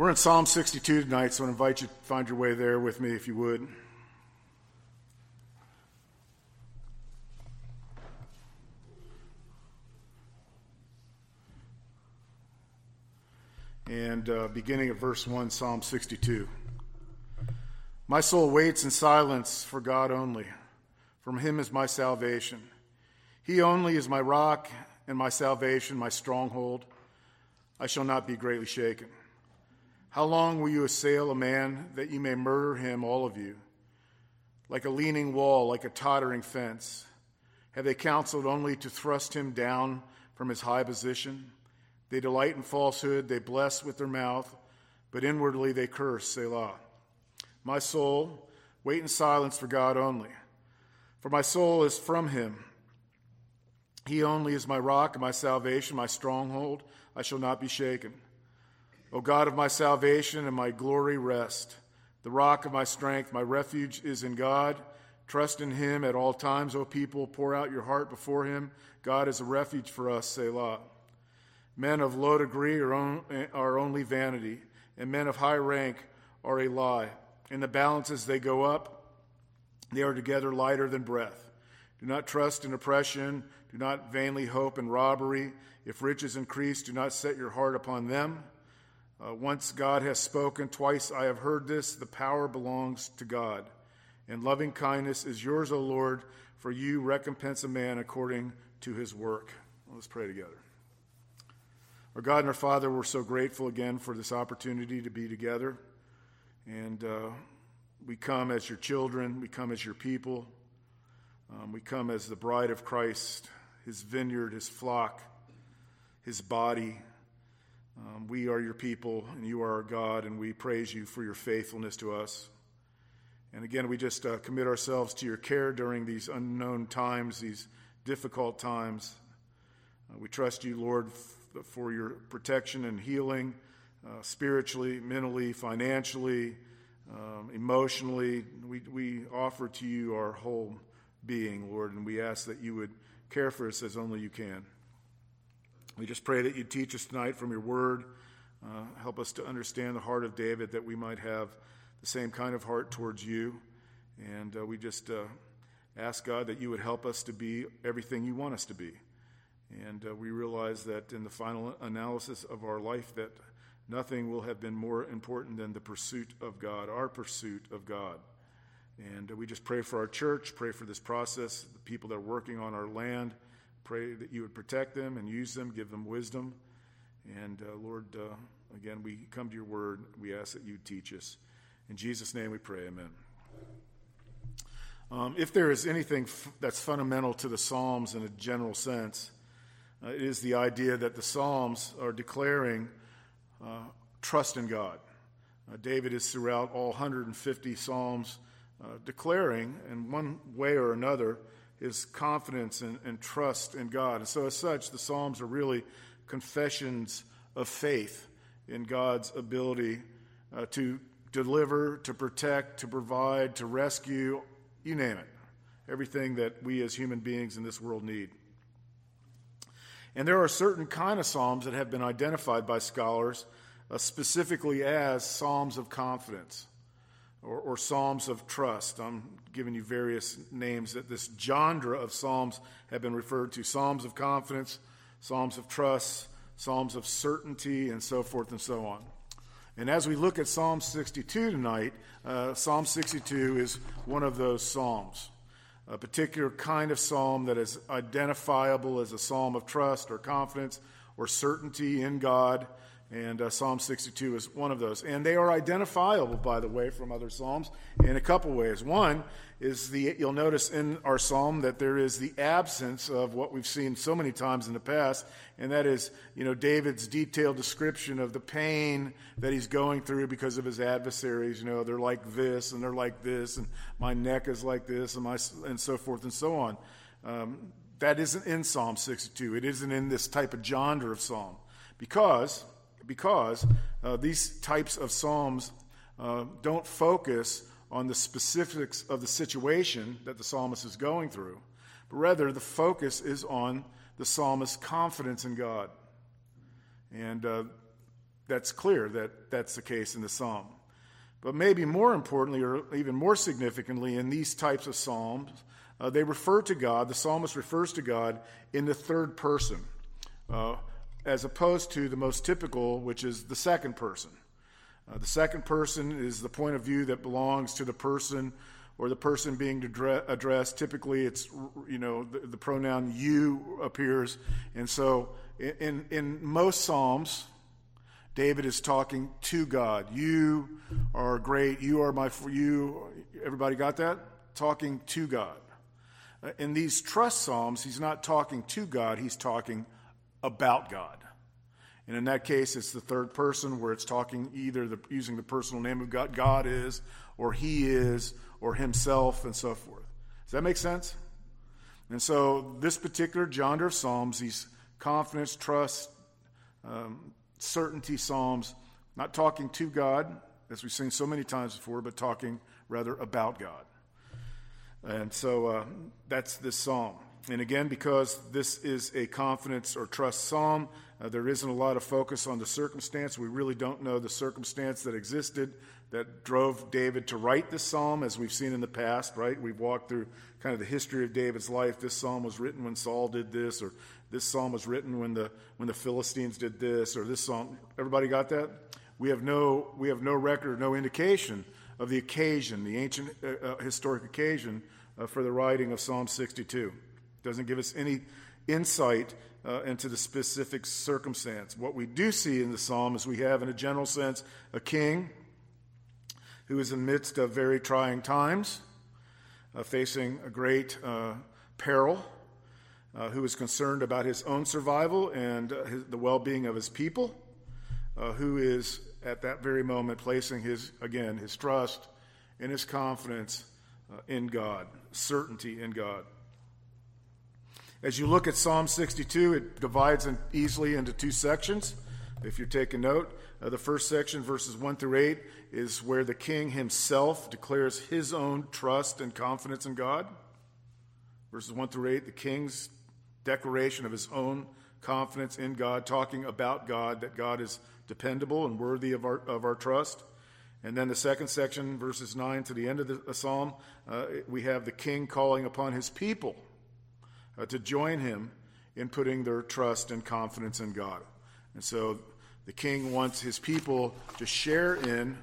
We're in Psalm 62 tonight, so I invite you to find your way there with me if you would. And beginning at verse 1, Psalm 62. My soul waits in silence for God only. From him is my salvation. He only is my rock and my salvation, my stronghold. I shall not be greatly shaken. How long will you assail a man that you may murder him, all of you? Like a leaning wall, like a tottering fence. Have they counseled only to thrust him down from his high position? They delight in falsehood, they bless with their mouth, but inwardly they curse, Selah. My soul, wait in silence for God only. For my soul is from him. He only is my rock and my salvation, my stronghold. I shall not be shaken. O God of my salvation and my glory, rest. The rock of my strength, my refuge is in God. Trust in him at all times, O people. Pour out your heart before him. God is a refuge for us, Selah. Men of low degree are only vanity, and men of high rank are a lie. In the balances they go up, they are together lighter than breath. Do not trust in oppression. Do not vainly hope in robbery. If riches increase, do not set your heart upon them. Once God has spoken, twice I have heard this, the power belongs to God. And loving kindness is yours, O Lord, for you recompense a man according to his work. Let's pray together. Our God and our Father, we're so grateful again for this opportunity to be together. And we come as your children, we come as your people, we come as the bride of Christ, his vineyard, his flock, his body. We are your people, and you are our God, and we praise you for your faithfulness to us. And again, we just commit ourselves to your care during these unknown times, these difficult times. We trust you, Lord, for your protection and healing, spiritually, mentally, financially, emotionally. We offer to you our whole being, Lord, and we ask that you would care for us as only you can. We just pray that you teach us tonight from your word. Help us to understand the heart of David, that we might have the same kind of heart towards you. And we just ask, God, that you would help us to be everything you want us to be. And we realize that in the final analysis of our life, that nothing will have been more important than the pursuit of God, our pursuit of God. And we just pray for our church, pray for this process, the people that are working on our land. Pray that you would protect them and use them, give them wisdom. And Lord, again, we come to your word. We ask that you teach us. In Jesus' name we pray, amen. If there is anything that's fundamental to the Psalms in a general sense, it is the idea that the Psalms are declaring trust in God. David is throughout all 150 Psalms declaring, in one way or another, his confidence and trust in God. And so as such, the Psalms are really confessions of faith in God's ability to deliver, to protect, to provide, to rescue, you name it, everything that we as human beings in this world need. And there are certain kind of Psalms that have been identified by scholars specifically as Psalms of confidence or Psalms of trust. I'm giving you various names that this genre of Psalms have been referred to. Psalms of confidence, Psalms of trust, Psalms of certainty, and so forth and so on. And as we look at Psalm 62 tonight, Psalm 62 is one of those Psalms. A particular kind of psalm that is identifiable as a psalm of trust or confidence or certainty in God. And Psalm 62 is one of those. And they are identifiable, by the way, from other psalms in a couple ways. One is you'll notice in our psalm that there is the absence of what we've seen so many times in the past, and that is, David's detailed description of the pain that he's going through because of his adversaries. They're like this, and they're like this, and my neck is like this, and so forth and so on. That isn't in Psalm 62. It isn't in this type of genre of psalm. Because these types of psalms don't focus on the specifics of the situation that the psalmist is going through, but rather the focus is on the psalmist's confidence in God. And that's clear that that's the case in the psalm. But maybe more importantly, or even more significantly, in these types of psalms, they refer to God, the psalmist refers to God in the third person, as opposed to the most typical, which is the second person. The second person is the point of view that belongs to the person or the person being addressed. Typically, it's, the pronoun you appears. And so in most psalms, David is talking to God. You are great. You are you. Everybody got that? Talking to God. In these trust psalms, he's not talking to God. He's talking about God. And in that case, it's the third person where it's talking either using the personal name of God, God is, or he is, or himself, and so forth. Does that make sense? And so this particular genre of psalms, these confidence, trust, certainty psalms, not talking to God, as we've seen so many times before, but talking rather about God. And so that's this psalm. And again, because this is a confidence or trust psalm, there isn't a lot of focus on the circumstance. We really don't know the circumstance that existed that drove David to write this psalm, as we've seen in the past, right? We've walked through kind of the history of David's life. This psalm was written when Saul did this, or this psalm was written when the Philistines did this, or this psalm. Everybody got that? We have no record, no indication of the occasion, the ancient historic occasion for the writing of Psalm 62. Doesn't give us any insight into the specific circumstance. What we do see in the psalm is we have, in a general sense, a king who is in the midst of very trying times, facing a great peril, who is concerned about his own survival and the well-being of his people, who is at that very moment placing his trust and his confidence in God, certainty in God. As you look at Psalm 62, it divides easily into two sections. If you're taking note, the first section, verses 1 through 8, is where the king himself declares his own trust and confidence in God. Verses 1 through 8, the king's declaration of his own confidence in God, talking about God, that God is dependable and worthy of our trust. And then the second section, verses 9 to the end of the psalm, we have the king calling upon his people to join him in putting their trust and confidence in God. And so the king wants his people to share in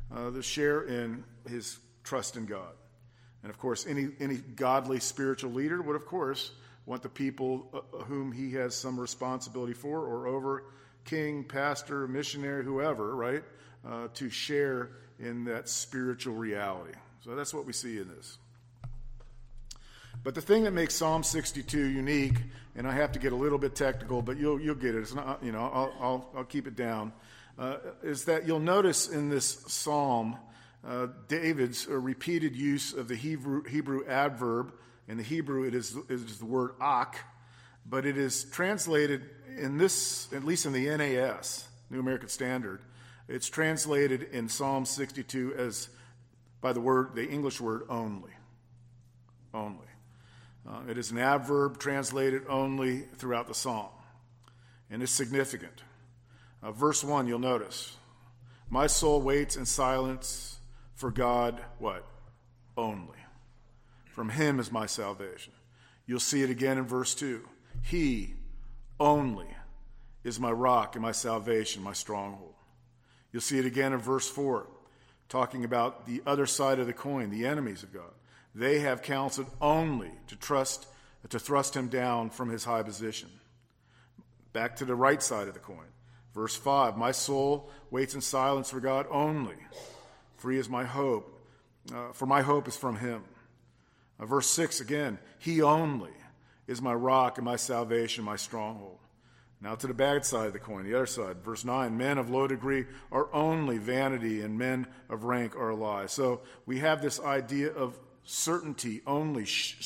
his trust in God. And of course, any godly spiritual leader would, of course, want the people whom he has some responsibility for or over, king, pastor, missionary, whoever, right, to share in that spiritual reality. So that's what we see in this. But the thing that makes Psalm 62 unique, and I have to get a little bit technical, but you'll get it. It's not, I'll keep it down. Is that you'll notice in this psalm David's repeated use of the Hebrew adverb. In the Hebrew, it is the word ak, but it is translated in this, at least in the NAS, New American Standard. It's translated in Psalm 62 as by the English word only. Only. It is an adverb translated only throughout the psalm, and it's significant. Verse 1, you'll notice, my soul waits in silence for God, what? Only. From him is my salvation. You'll see it again in verse 2. He only is my rock and my salvation, my stronghold. You'll see it again in verse 4, talking about the other side of the coin, the enemies of God. They have counseled only to thrust him down from his high position. Back to the right side of the coin. Verse 5, my soul waits in silence for God only, for he is my hope. For my hope is from him. Verse 6 again, he only is my rock and my salvation, my stronghold. Now to the bad side of the coin, the other side. Verse 9, men of low degree are only vanity, and men of rank are a lie. So we have this idea of certainty, only,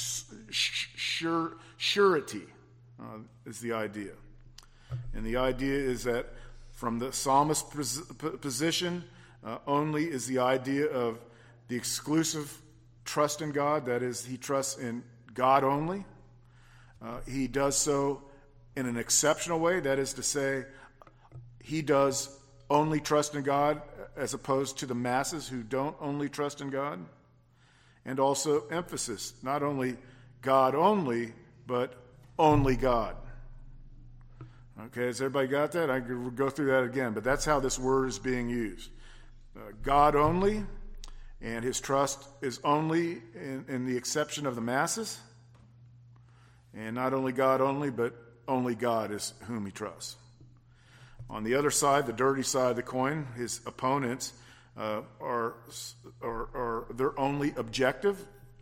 surety is the idea. And the idea is that from the psalmist's position, only is the idea of the exclusive trust in God. That is, he trusts in God only. He does so in an exceptional way. That is to say, he does only trust in God as opposed to the masses who don't only trust in God. And also emphasis, not only God only, but only God. Okay, has everybody got that? I could go through that again, but that's how this word is being used. God only, and his trust is only in the exception of the masses. And not only God only, but only God is whom he trusts. On the other side, the dirty side of the coin, his opponents are their only objective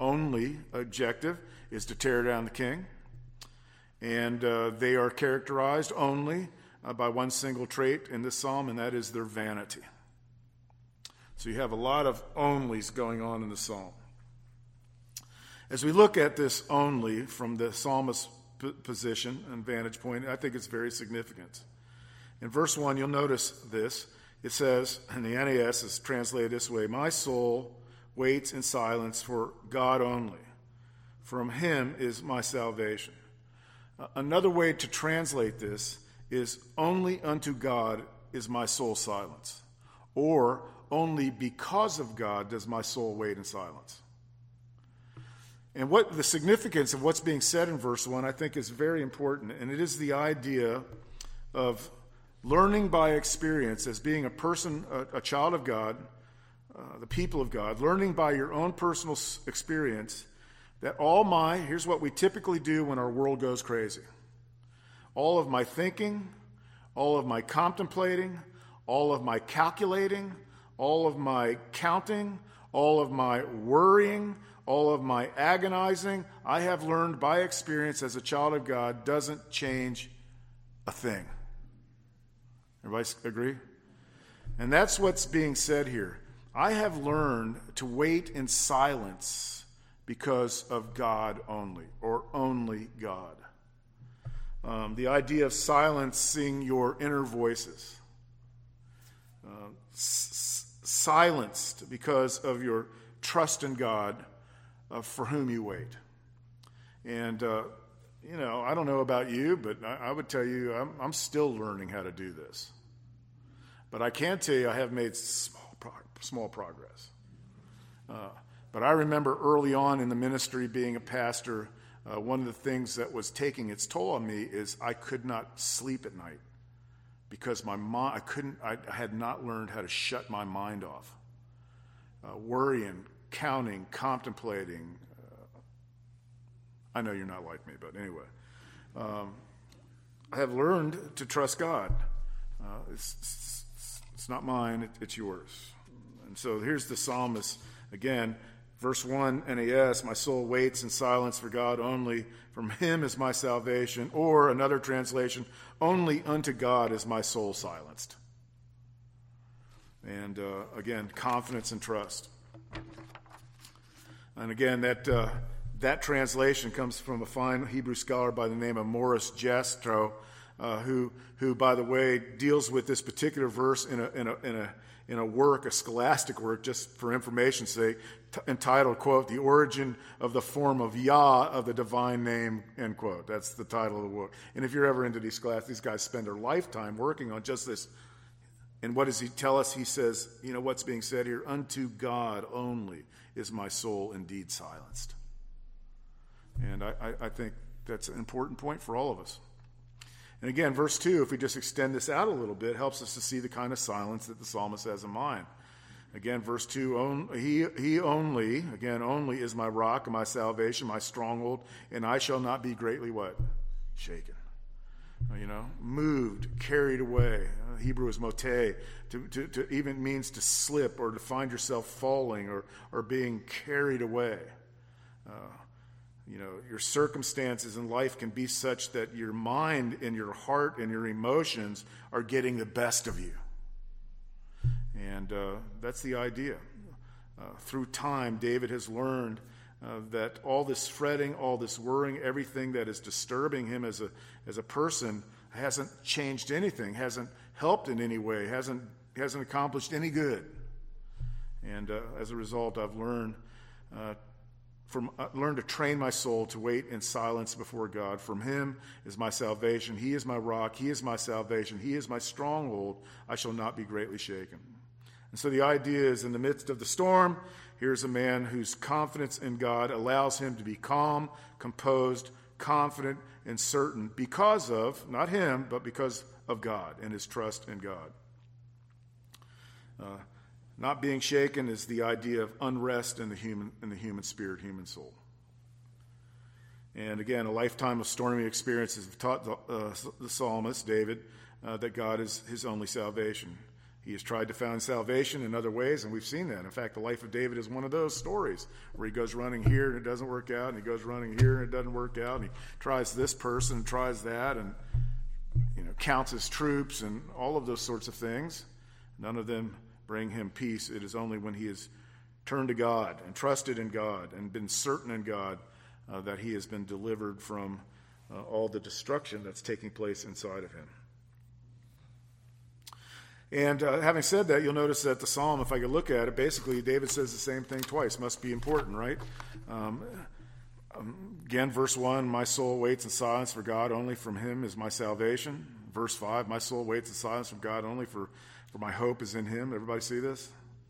is to tear down the king. And they are characterized only by one single trait in this psalm, and that is their vanity. So you have a lot of onlys going on in the psalm. As we look at this only from the psalmist's position and vantage point, I think it's very significant. In verse 1, you'll notice this. It says, and the NAS is translated this way, "My soul waits in silence for God only. From him is my salvation." Another way to translate this is, "Only unto God is my soul silence," or "Only because of God does my soul wait in silence." And what the significance of what's being said in verse 1, I think, is very important, and it is the idea of learning by experience as being a person, a child of God, the people of God, learning by your own personal experience that here's what we typically do when our world goes crazy. All of my thinking, all of my contemplating, all of my calculating, all of my counting, all of my worrying, all of my agonizing, I have learned by experience as a child of God doesn't change a thing. Everybody agree? And that's what's being said here. I have learned to wait in silence because of God only, or only God. The idea of silencing your inner voices. Silenced because of your trust in God for whom you wait. And, I don't know about you, but I would tell you I'm still learning how to do this. But I can tell you I have made small progress. But I remember early on in the ministry being a pastor, one of the things that was taking its toll on me is I could not sleep at night because my mind, I had not learned how to shut my mind off. Worrying, counting, contemplating. I know you're not like me, but anyway. I have learned to trust God. It's not mine, it's yours. And so here's the psalmist again. Verse 1, NAS, "My soul waits in silence for God only. From him is my salvation." Or another translation, "Only unto God is my soul silenced." And again, confidence and trust. And again, that translation comes from a fine Hebrew scholar by the name of Morris Jastrow, who, by the way, deals with this particular verse in a work, a scholastic work, just for information's sake, entitled, quote, "The Origin of the Form of Yah of the Divine Name," end quote. That's the title of the work. And if you're ever into these classes, these guys spend their lifetime working on just this. And what does he tell us? He says, what's being said here? "Unto God only is my soul indeed silenced." And I think that's an important point for all of us. And again, verse 2, if we just extend this out a little bit, helps us to see the kind of silence that the psalmist has in mind. Again, verse 2, he only, again, only is my rock and my salvation, my stronghold, and I shall not be greatly what? Shaken. Moved, carried away. Hebrew is moteh, to even means to slip or to find yourself falling or being carried away. Your circumstances in life can be such that your mind and your heart and your emotions are getting the best of you. And that's the idea. Through time, David has learned that all this fretting, all this worrying, everything that is disturbing him as a person hasn't changed anything, hasn't helped in any way, hasn't accomplished any good. And as a result, I've learned learn to train my soul to wait in silence before God. From him is my salvation. He is my rock. He is my salvation. He is my stronghold. I shall not be greatly shaken. And so the idea is, in the midst of the storm, here's a man whose confidence in God allows him to be calm, composed, confident, and certain because of, not him, but because of God and his trust in God. Not being shaken is the idea of unrest in the human spirit, human soul. And again, a lifetime of stormy experiences have taught the psalmist, David, that God is his only salvation. He has tried to find salvation in other ways, and we've seen that. In fact, the life of David is one of those stories where he goes running here and it doesn't work out, and he goes running here and it doesn't work out, and he tries this person, tries that, and counts his troops and all of those sorts of things. None of them bring him peace. It is only when he has turned to God and trusted in God and been certain in God that he has been delivered from all the destruction that's taking place inside of him. And having said that, you'll notice that the psalm, if I could look at it, basically David says the same thing twice. Must be important, right? Again, verse 1, my soul waits in silence for God, only from him is my salvation. Verse 5, my soul waits in silence from God, only for my hope is in him. Everybody see this?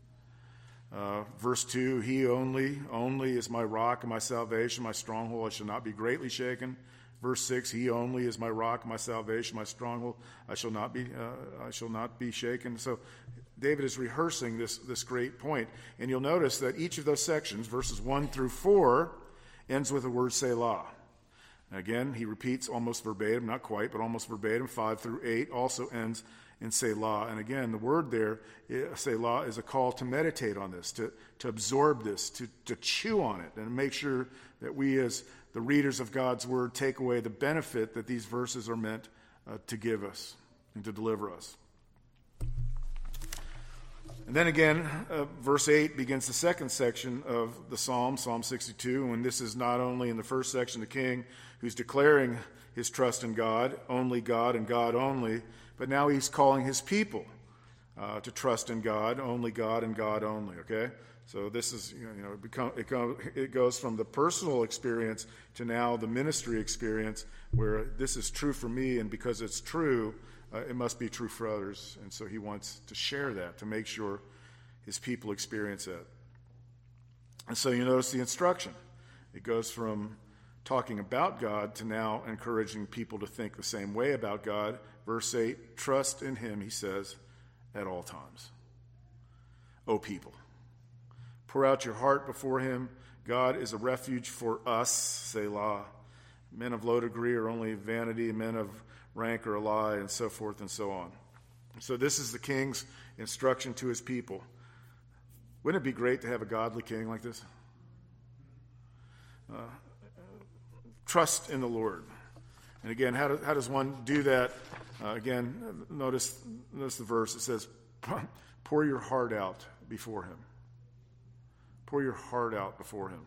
Verse 2, he only is my rock and my salvation, my stronghold. I shall not be greatly shaken. Verse 6, he only is my rock, my salvation, my stronghold. I shall not be shaken. So David is rehearsing this great point. And you'll notice that each of those sections, verses 1 through 4, ends with the word Selah. Again, he repeats almost verbatim, not quite, but almost verbatim. 5 through 8 also ends in Selah. And again, the word there, Selah, is a call to meditate on this, to absorb this, to chew on it, and make sure that we as the readers of God's word take away the benefit that these verses are meant to give us and to deliver us. And then again, verse 8 begins the second section of the psalm, Psalm 62, and this is not only in the first section the king who's declaring his trust in God and God only, but now he's calling his people to trust in God and God only, okay? So this is, it goes from the personal experience to now the ministry experience where this is true for me, and because it's true, it must be true for others. And so he wants to share that, to make sure his people experience that. And so you notice the instruction. It goes from talking about God to now encouraging people to think the same way about God. Verse 8, trust in him, he says, at all times. O people, pour out your heart before him. God is a refuge for us, Selah. Men of low degree are only vanity, men of rank are a lie, and so forth and so on. So this is the king's instruction to his people. Wouldn't it be great to have a godly king like this? Trust in the Lord. And again, how does one do that? Again, notice the verse. It says, pour your heart out before him. Pour your heart out before him.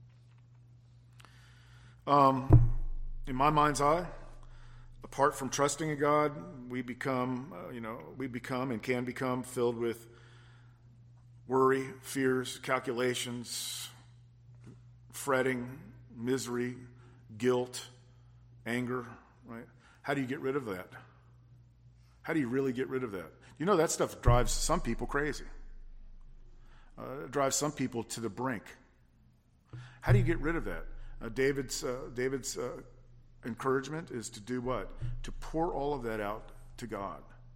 In my mind's eye, apart from trusting in God, we become and can become filled with worry, fears, calculations, fretting, misery, guilt, anger, right? How do you get rid of that? How do you really get rid of that? You know, that stuff drives some people crazy. It drives some people to the brink. How do you get rid of that? David's encouragement is to do what? To pour all of that out to God.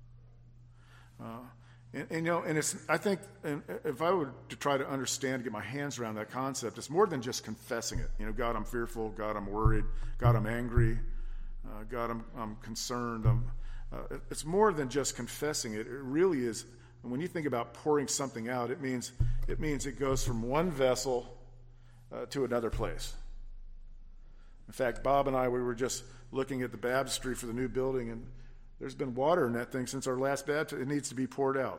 And it's, I think, if I were to try to understand, get my hands around that concept, it's more than just confessing it. God, I'm fearful. God, I'm worried. God, I'm angry. God, I'm concerned. It's more than just confessing it. It really is. When you think about pouring something out, it means it goes from one vessel to another place. In fact, Bob and I, we were just looking at the baptistry for the new building, and there's been water in that thing since our last baptism. It needs to be poured out,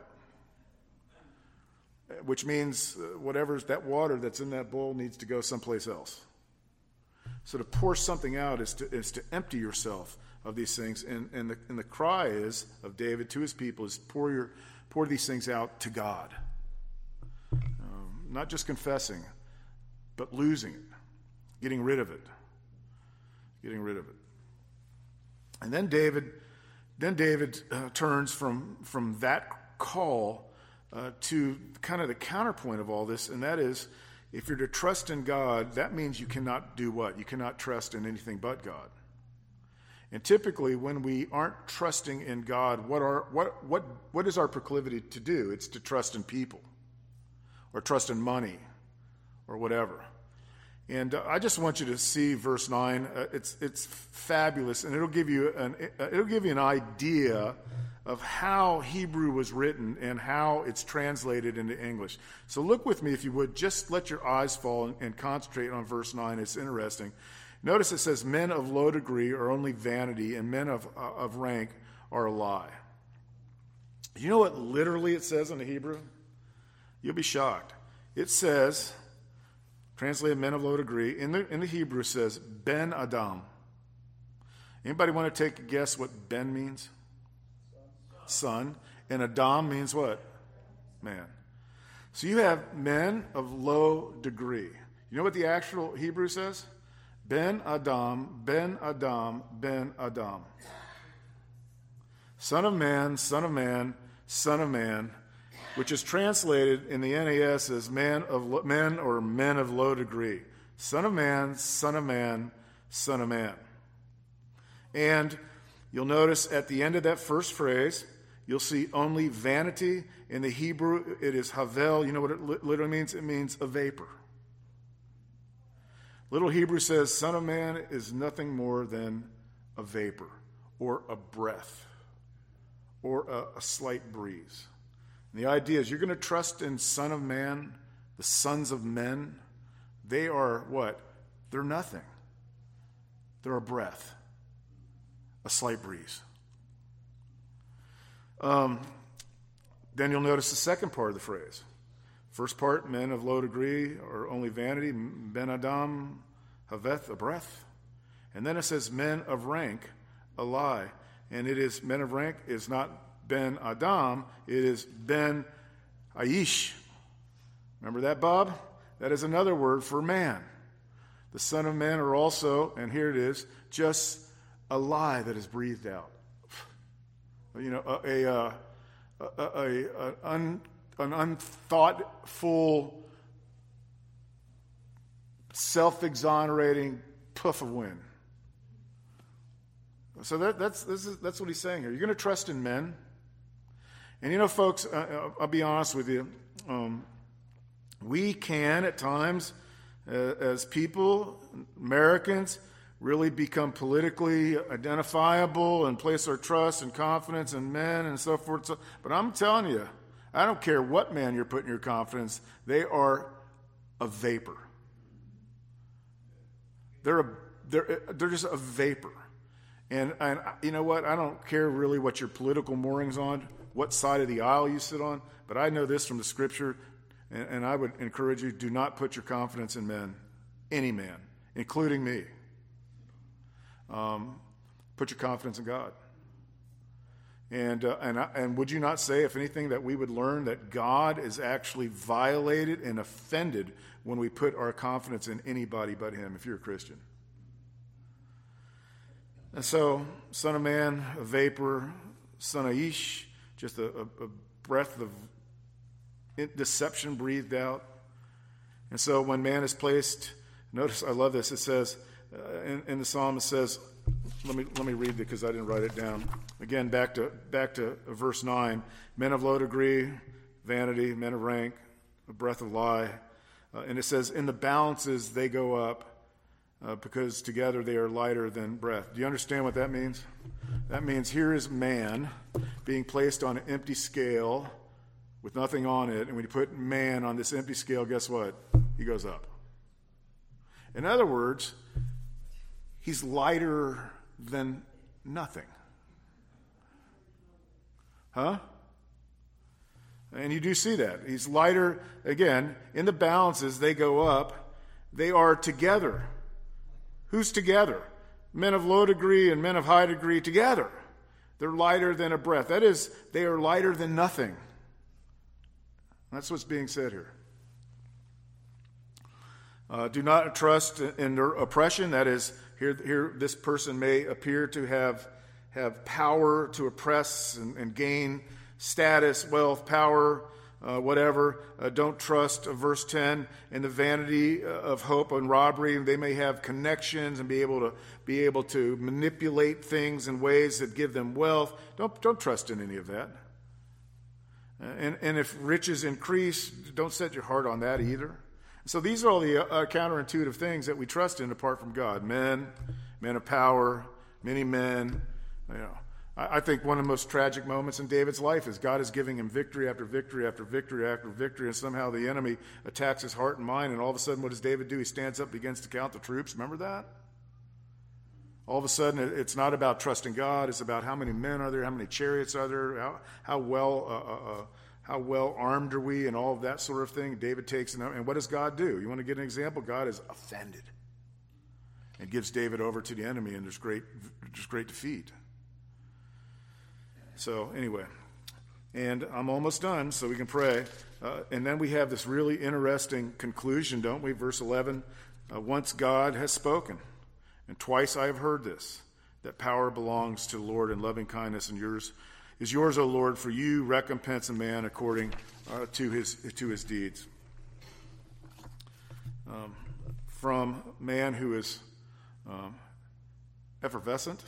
which means whatever's that water that's in that bowl needs to go someplace else. So to pour something out is to empty yourself of these things, and the cry is of David to his people is pour these things out to God, not just confessing, but losing it, getting rid of it. And then David turns from that call to kind of the counterpoint of all this, and that is, if you're to trust in God, that means you cannot do what? You cannot trust in anything but God. And typically, when we aren't trusting in God, what is our proclivity to do? It's to trust in people, or trust in money, or whatever. And I just want you to see verse 9. It's fabulous, and it'll give you an idea of how Hebrew was written and how it's translated into English. So look with me, if you would. Just let your eyes fall and concentrate on verse 9. It's interesting. Notice it says, men of low degree are only vanity, and men of rank are a lie. You know what literally it says in the Hebrew? You'll be shocked. It says, translated men of low degree, in the Hebrew it says, Ben Adam. Anybody want to take a guess what Ben means? Son. And Adam means what? Man. So you have men of low degree. You know what the actual Hebrew says? Ben Adam, Ben Adam, Ben Adam. Son of man, son of man, son of man, which is translated in the NAS as men or men of low degree. Son of man, son of man, son of man. And you'll notice at the end of that first phrase, you'll see only vanity. In the Hebrew, it is havel. You know what it literally means? It means a vapor. Little Hebrew says, son of man is nothing more than a vapor, or a breath, or a slight breeze. And the idea is, you're going to trust in son of man, the sons of men. They are what? They're nothing. They're a breath, a slight breeze. Then you'll notice the second part of the phrase. First part, men of low degree are only vanity, Ben Adam, Haveth, a breath. And then it says men of rank, a lie. And it is, men of rank is not Ben Adam, it is Ben Aish. Remember that, Bob? That is another word for man. The Son of Man are also, and here it is, just a lie that is breathed out. You know, an unthoughtful, self-exonerating puff of wind. So that's what he's saying here. You're going to trust in men. And you know, folks, I'll be honest with you. We can, at times, as people, Americans, really become politically identifiable and place our trust and confidence in men and so forth. But I'm telling you, I don't care what man you're putting your confidence, they are a vapor. They're just a vapor. And you know what? I don't care really what your political moorings on, what side of the aisle you sit on, but I know this from the Scripture, and I would encourage you, do not put your confidence in men, any man, including me. Put your confidence in God. And would you not say, if anything, that we would learn that God is actually violated and offended when we put our confidence in anybody but Him, if you're a Christian? And so, Son of Man, a vapor, Son of Ish, just a breath of deception breathed out. And so when man is placed, notice, I love this, it says, in the psalm it says, let me read it because I didn't write it down. Again, back to verse 9. Men of low degree, vanity, men of rank, a breath of lie. And it says, in the balances they go up, because together they are lighter than breath. Do you understand what that means? That means here is man being placed on an empty scale with nothing on it. And when you put man on this empty scale, guess what? He goes up. In other words, he's lighter than nothing. Huh? And you do see that. He's lighter, again, in the balances, they go up. They are together. Who's together? Men of low degree and men of high degree together. They're lighter than a breath. That is, they are lighter than nothing. That's what's being said here. Do not trust in their oppression. That is, here this person may appear to have power to oppress and gain status, wealth, power, whatever. Don't trust, verse 10, in the vanity of hope and robbery. They may have connections and be able to manipulate things in ways that give them wealth. Don't trust in any of that. And if riches increase, don't set your heart on that either. So these are all the counterintuitive things that we trust in apart from God. Men of power, many men. I think one of the most tragic moments in David's life is God is giving him victory after victory after victory after victory, and somehow the enemy attacks his heart and mind, and all of a sudden what does David do? He stands up, begins to count the troops. Remember that? All of a sudden it's not about trusting God. It's about how many men are there, how many chariots are there, how well armed are we, and all of that sort of thing. David takes it, and what does God do? You want to get an example? God is offended and gives David over to the enemy, and there's great defeat. So anyway, and I'm almost done, so we can pray. And then we have this really interesting conclusion, don't we? Verse 11, once God has spoken, and twice I have heard this, that power belongs to the Lord, and loving kindness and yours is yours, O Lord, for you recompense a man according to his deeds. From man who is effervescent,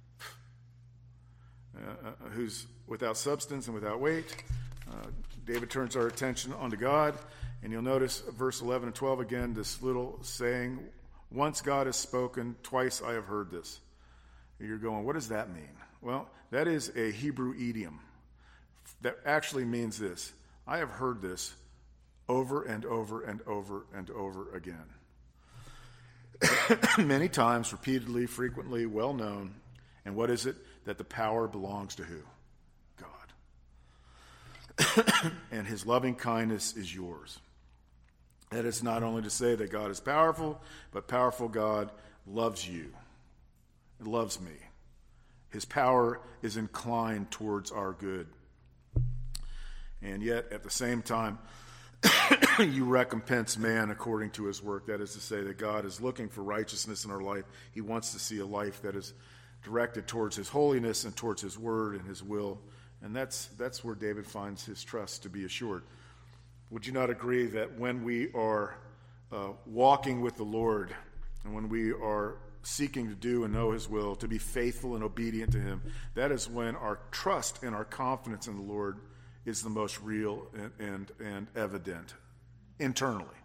who's without substance and without weight, David turns our attention onto God, and you'll notice verse 11 and 12 again, this little saying, once God has spoken, twice I have heard this. You're going, what does that mean? Well, that is a Hebrew idiom that actually means this: I have heard this over and over and over and over again. Many times, repeatedly, frequently, well known. And what is it? That the power belongs to who? God. And his loving kindness is yours. That is not only to say that God is powerful, but powerful God loves you. It loves me. His power is inclined towards our good. And yet, at the same time, you recompense man according to his work. That is to say that God is looking for righteousness in our life. He wants to see a life that is directed towards his holiness and towards his word and his will. And that's where David finds his trust to be assured. Would you not agree that when we are walking with the Lord, and when we are seeking to do and know his will, to be faithful and obedient to him, that is when our trust and our confidence in the Lord is the most real and evident internally.